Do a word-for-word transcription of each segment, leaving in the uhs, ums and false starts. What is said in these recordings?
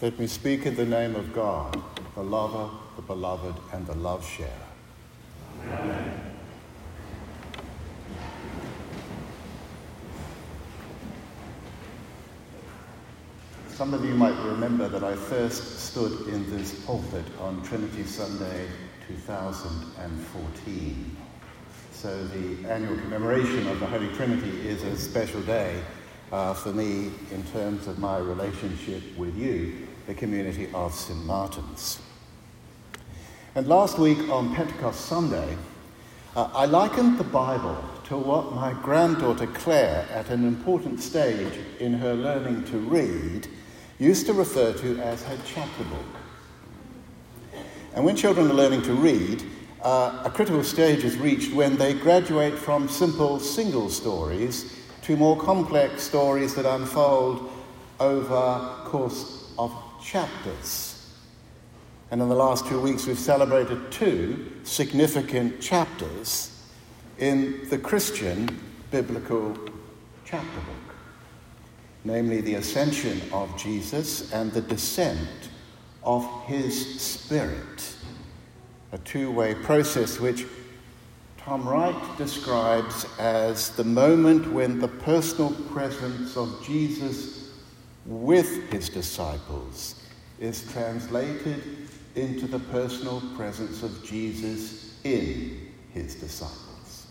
Let me speak in the name of God, the lover, the beloved, and the love sharer. Amen. Some of you might remember that I first stood in this pulpit on Trinity Sunday two thousand fourteen. So the annual commemoration of the Holy Trinity is a special day uh, for me in terms of my relationship with you, the community of Saint Martin's. And last week on Pentecost Sunday, uh, I likened the Bible to what my granddaughter Claire, at an important stage in her learning to read, used to refer to as her chapter book. And when children are learning to read, uh, a critical stage is reached when they graduate from simple single stories to more complex stories that unfold over a course of chapters. And in the last two weeks, we've celebrated two significant chapters in the Christian biblical chapter book, namely the ascension of Jesus and the descent of his Spirit, a two-way process which Tom Wright describes as the moment when the personal presence of Jesus with his disciples is translated into the personal presence of Jesus in his disciples.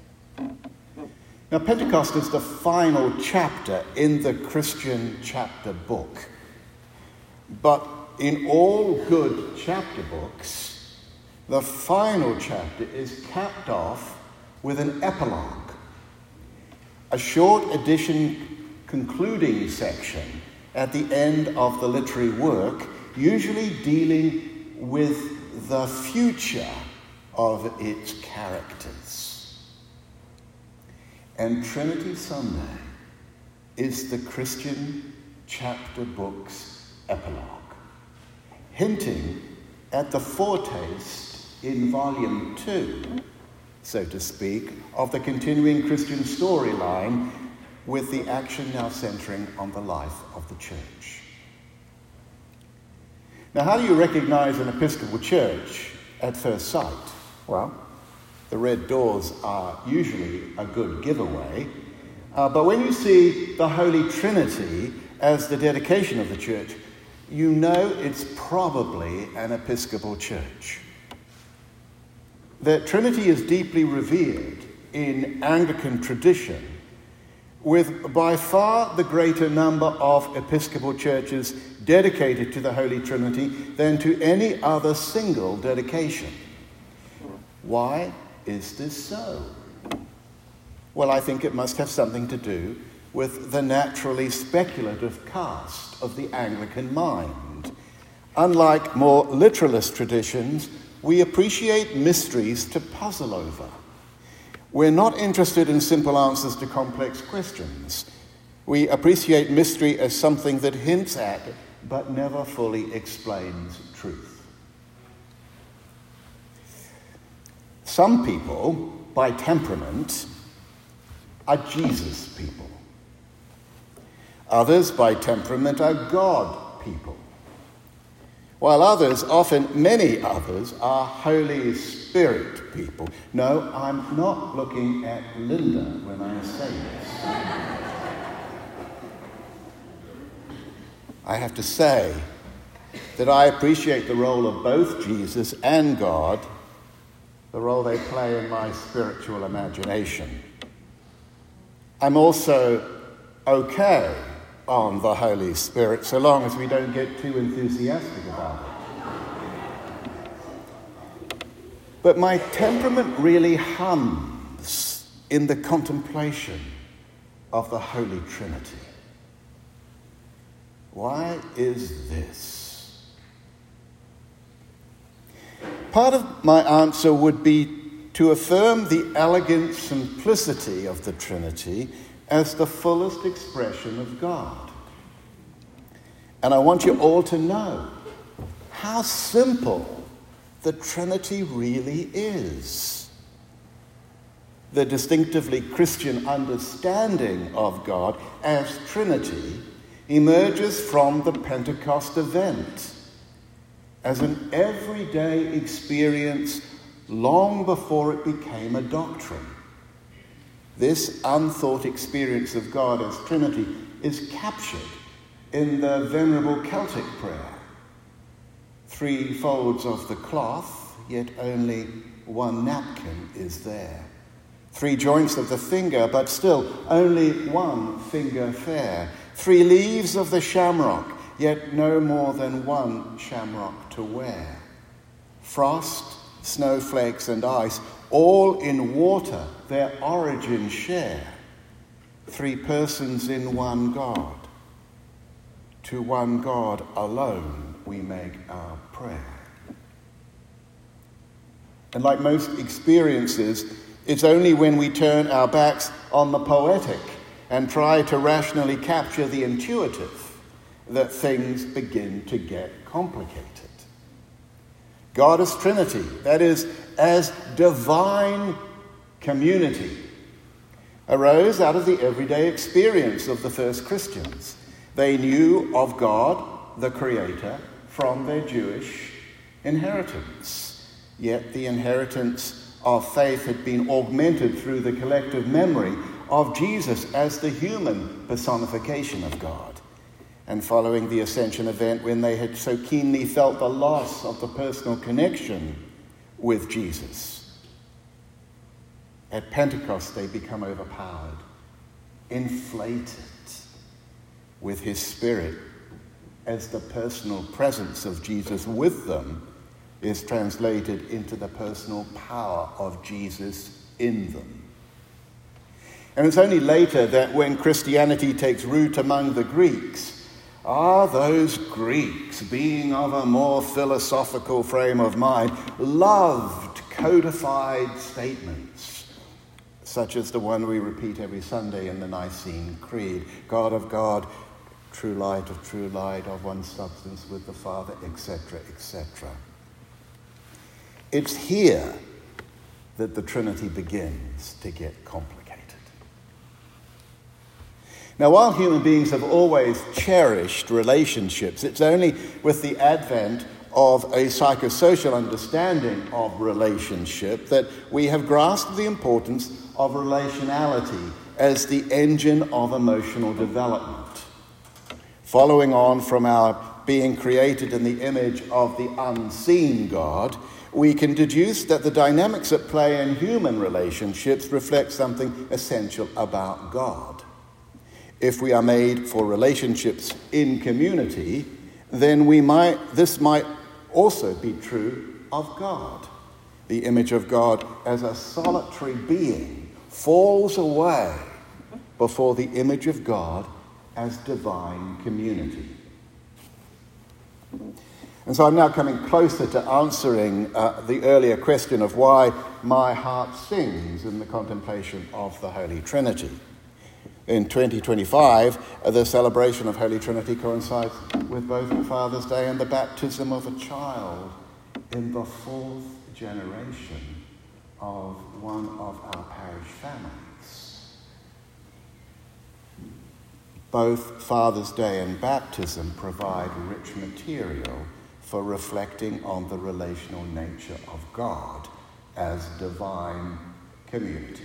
Now, Pentecost is the final chapter in the Christian chapter book. But in all good chapter books, the final chapter is capped off with an epilogue, a short edition concluding section at the end of the literary work, usually dealing with the future of its characters. And Trinity Sunday is the Christian chapter book's epilogue, hinting at the foretaste in volume two, so to speak, of the continuing Christian storyline, with the action now centering on the life of the church. Now, how do you recognize an Episcopal church at first sight? Well, the red doors are usually a good giveaway, uh, but when you see the Holy Trinity as the dedication of the church, you know it's probably an Episcopal church. The Trinity is deeply revered in Anglican tradition, with by far the greater number of Episcopal churches dedicated to the Holy Trinity than to any other single dedication. Why is this so? Well, I think it must have something to do with the naturally speculative cast of the Anglican mind. Unlike more literalist traditions, we appreciate mysteries to puzzle over. We're not interested in simple answers to complex questions. We appreciate mystery as something that hints at, but never fully explains truth. Some people, by temperament, are Jesus people. Others, by temperament, are God people. While others, often many others, are Holy Spirit people. No, I'm not looking at Linda when I say this. I have to say that I appreciate the role of both Jesus and God, the role they play in my spiritual imagination. I'm also okay on the Holy Spirit, so long as we don't get too enthusiastic about it. But my temperament really hums in the contemplation of the Holy Trinity. Why is this? Part of my answer would be to affirm the elegant simplicity of the Trinity as the fullest expression of God. And I want you all to know how simple the Trinity really is. The distinctively Christian understanding of God as Trinity emerges from the Pentecost event as an everyday experience long before it became a doctrine. This unthought experience of God as Trinity is captured in the venerable Celtic prayer. Three folds of the cloth, yet only one napkin is there. Three joints of the finger, but still only one finger fair. Three leaves of the shamrock, yet no more than one shamrock to wear. Frost, snowflakes and ice, all in water their origin share. Three persons in one God. To one God alone we make our prayer. And like most experiences, it's only when we turn our backs on the poetic and try to rationally capture the intuitive that things begin to get complicated. God as Trinity, that is, as divine community, arose out of the everyday experience of the first Christians. They knew of God, the Creator, from their Jewish inheritance. Yet the inheritance of faith had been augmented through the collective memory of Jesus as the human personification of God. And following the Ascension event, when they had so keenly felt the loss of the personal connection with Jesus, at Pentecost they become overpowered, inflated with his Spirit, as the personal presence of Jesus with them is translated into the personal power of Jesus in them. And it's only later that when Christianity takes root among the Greeks, ah, those Greeks, being of a more philosophical frame of mind, loved codified statements, such as the one we repeat every Sunday in the Nicene Creed: God of God, true light of true light, of one substance with the Father, et cetera, et cetera. It's here that the Trinity begins to get complicated. Now, while human beings have always cherished relationships, it's only with the advent of a psychosocial understanding of relationship that we have grasped the importance of relationality as the engine of emotional development. Following on from our being created in the image of the unseen God, we can deduce that the dynamics at play in human relationships reflect something essential about God. If we are made for relationships in community, then we might this might also be true of God. The image of God as a solitary being falls away before the image of God as divine community. And so I'm now coming closer to answering uh, the earlier question of why my heart sings in the contemplation of the Holy Trinity. In twenty twenty-five, uh, the celebration of Holy Trinity coincides with both Father's Day and the baptism of a child in the fourth generation of one of our parish families. Both Father's Day and baptism provide rich material for reflecting on the relational nature of God as divine community.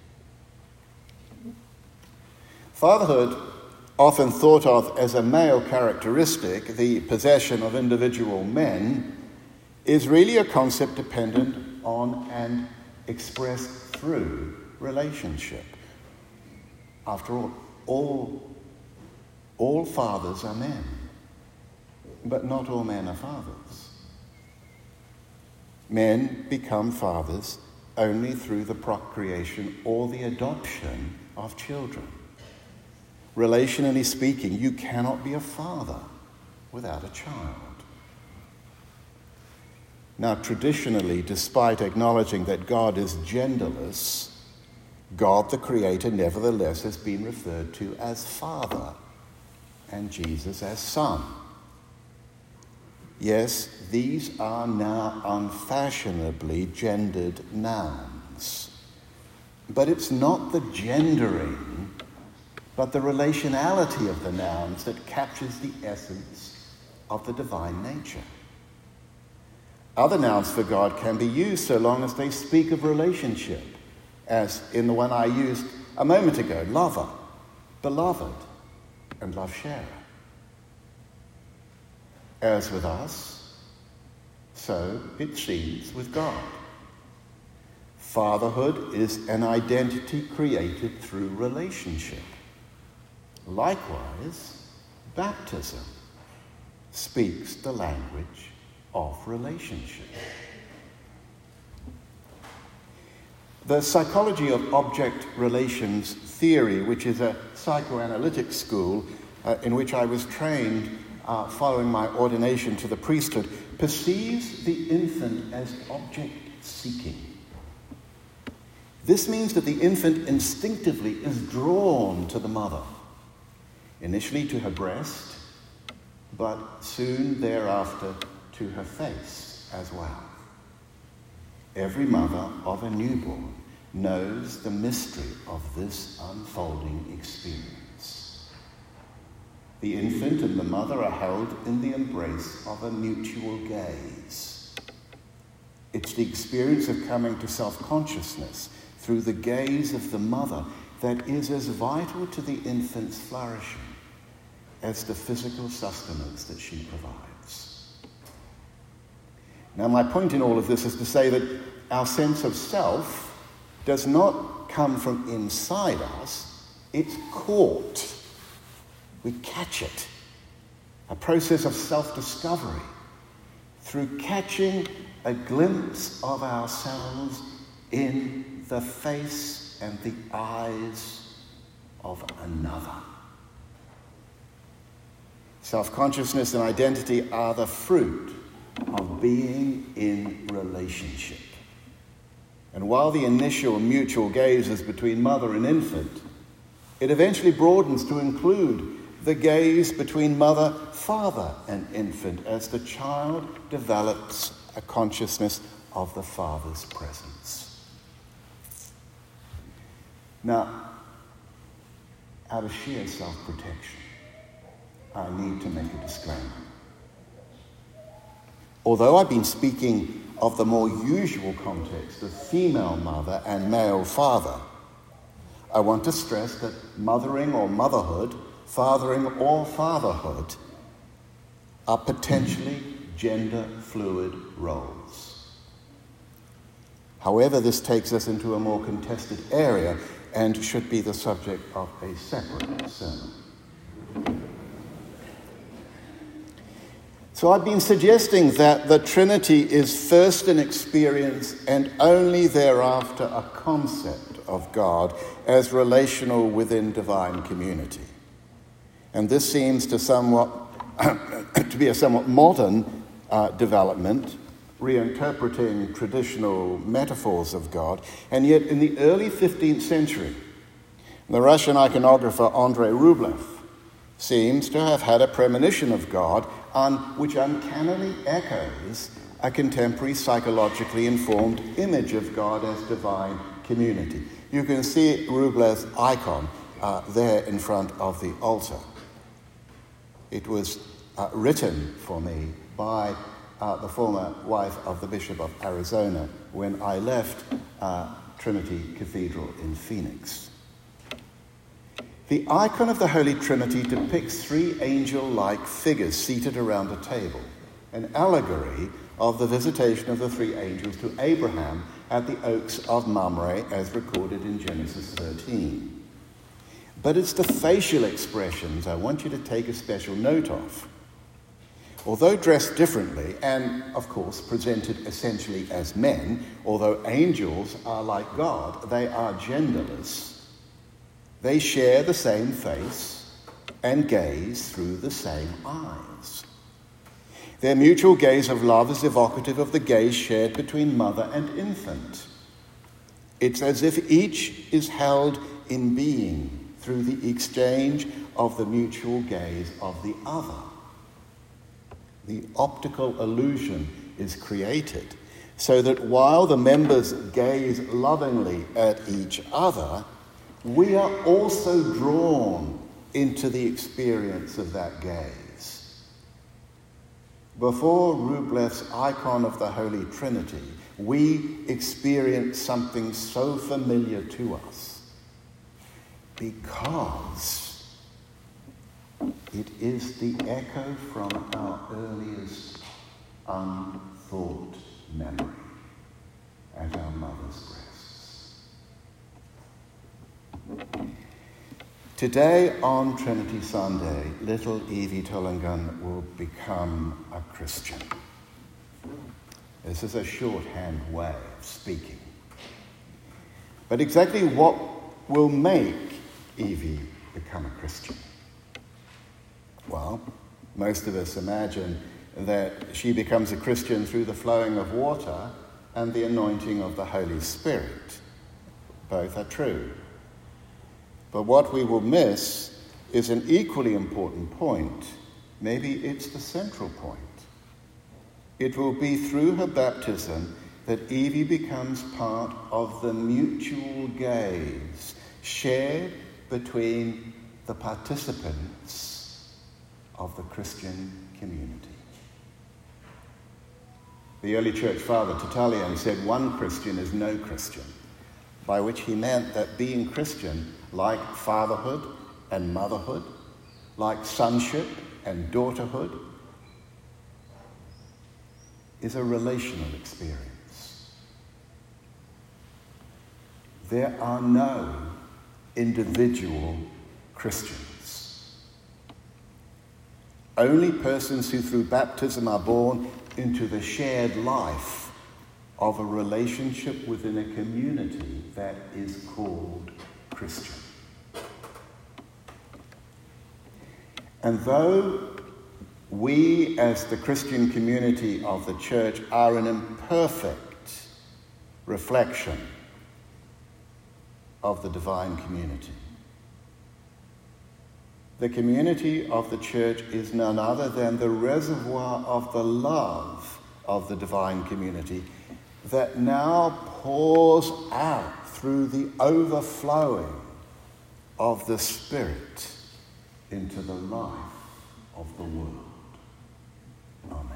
Fatherhood, often thought of as a male characteristic, the possession of individual men, is really a concept dependent on and expressed through relationship. After all, all, all fathers are men, but not all men are fathers. Men become fathers only through the procreation or the adoption of children. Relationally speaking, you cannot be a father without a child. Now, traditionally, despite acknowledging that God is genderless, God the Creator nevertheless has been referred to as Father and Jesus as Son. Yes, these are now unfashionably gendered nouns. But it's not the gendering, but but the relationality of the nouns that captures the essence of the divine nature. Other nouns for God can be used so long as they speak of relationship, as in the one I used a moment ago, lover, beloved, and love sharer. As with us, so it seems with God. Fatherhood is an identity created through relationship. Likewise, baptism speaks the language of relationship. The psychology of object relations theory, which is a psychoanalytic school uh, in which I was trained uh, following my ordination to the priesthood, perceives the infant as object-seeking. This means that the infant instinctively is drawn to the mother, initially to her breast, but soon thereafter to her face as well. Every mother of a newborn knows the mystery of this unfolding experience. The infant and the mother are held in the embrace of a mutual gaze. It's the experience of coming to self-consciousness through the gaze of the mother that is as vital to the infant's flourishing as the physical sustenance that she provides. Now, my point in all of this is to say that our sense of self does not come from inside us, it's caught. We catch it. A process of self-discovery through catching a glimpse of ourselves in the face and the eyes of another. Self-consciousness and identity are the fruit of being in relationship. And while the initial mutual gaze is between mother and infant, it eventually broadens to include the gaze between mother, father, and infant as the child develops a consciousness of the father's presence. Now, out of sheer self-protection, I need to make a disclaimer. Although I've been speaking of the more usual context of female mother and male father, I want to stress that mothering or motherhood, fathering or fatherhood, are potentially gender-fluid roles. However, this takes us into a more contested area and should be the subject of a separate sermon. So I've been suggesting that the Trinity is first an experience and only thereafter a concept of God as relational within divine community. And this seems to somewhat to be a somewhat modern uh, development, reinterpreting traditional metaphors of God. And yet in the early fifteenth century, the Russian iconographer Andrei Rublev seems to have had a premonition of God on which uncannily echoes a contemporary psychologically informed image of God as divine community. You can see Rublev's icon uh, there in front of the altar. It was uh, written for me by uh, the former wife of the Bishop of Arizona when I left uh, Trinity Cathedral in Phoenix. The icon of the Holy Trinity depicts three angel-like figures seated around a table, an allegory of the visitation of the three angels to Abraham at the Oaks of Mamre as recorded in Genesis thirteen. But it's the facial expressions I want you to take a special note of. Although dressed differently and, of course, presented essentially as men, although angels are like God, they are genderless. They share the same face and gaze through the same eyes. Their mutual gaze of love is evocative of the gaze shared between mother and infant. It's as if each is held in being through the exchange of the mutual gaze of the other. The optical illusion is created so that while the members gaze lovingly at each other, we are also drawn into the experience of that gaze. Before Rublev's icon of the Holy Trinity, we experience something so familiar to us because it is the echo from our earliest unthought memory at our mother's breasts. Today on Trinity Sunday, little Evie Tullingham will become a Christian. This is a shorthand way of speaking. But exactly what will make Evie become a Christian? Well, most of us imagine that she becomes a Christian through the flowing of water and the anointing of the Holy Spirit. Both are true. But what we will miss is an equally important point. Maybe it's the central point. It will be through her baptism that Evie becomes part of the mutual gaze shared between the participants of the Christian community. The early church father Tertullian said one Christian is no Christian, by which he meant that being Christian, like fatherhood and motherhood, like sonship and daughterhood, is a relational experience. There are no individual Christians. Only persons who through baptism are born into the shared life of a relationship within a community that is called Christian. And though we as the Christian community of the church are an imperfect reflection of the divine community, the community of the church is none other than the reservoir of the love of the divine community that now pours out through the overflowing of the Spirit into the life of the world. Amen.